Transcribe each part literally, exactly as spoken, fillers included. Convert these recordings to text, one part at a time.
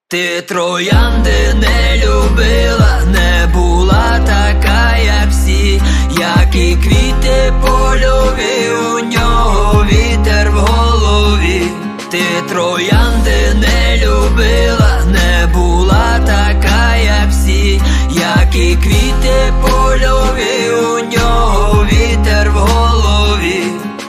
Ти троянди не любила, не була така, як всі, як і квіти польові, у нього вітер в голові. Ти троянди не любила, не була така, як всі, як і квіти польові, у нього вітер в голові.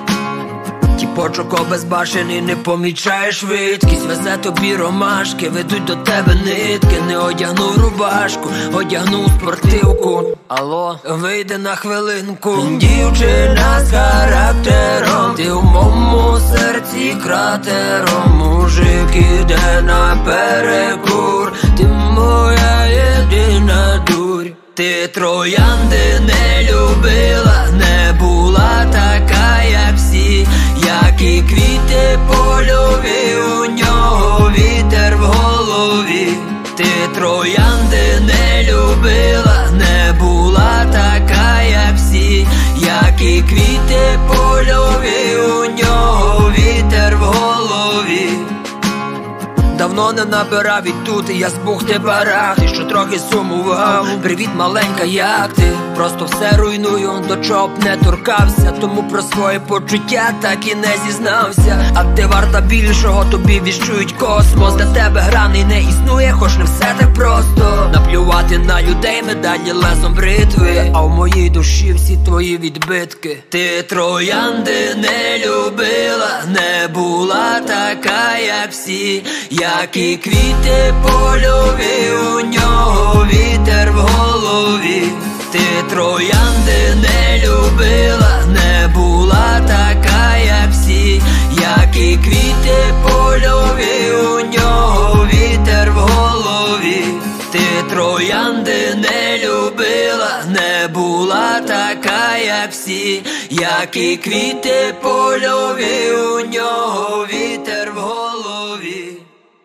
Тіпочок обезбашений, не помічаєш швидкість, везе тобі ромашки, ведуть до тебе нитки. Не одягнув рубашку, одягнув спортивку. Алло, вийди на хвилинку. Дівчина з характером, ти в моєму серці кратером. Мужик іде на перекур, ти моя єдина дурь. Ти троянди не любила, не була така, як всі, як і квіти польові, у нього вітер в голові. Ти троянди не любила, не була така, як всі, як і квіти польові, у нього вітер в голові. Давно не набирав і тут, і я з бухти барах. Ти що трохи сумував, привіт маленька, як ти? Просто все руйную, до чого б не торкався. Тому про свої почуття так і не зізнався. А ти варта більшого, тобі віщують космос. Для тебе граний не існує, хоч не все так просто. Наплювати на людей медалі лезом бритви, а в моїй душі всі твої відбитки. Ти троянди не любила, не була така, як всі, як і квіти польові, у нього вітер в голові. Ти троянди не любила, не була така, як всі, як і квіти польові, у нього вітер в голові. Ти троянди не любила, не була така, як всі, як і квіти польові, у нього вітер.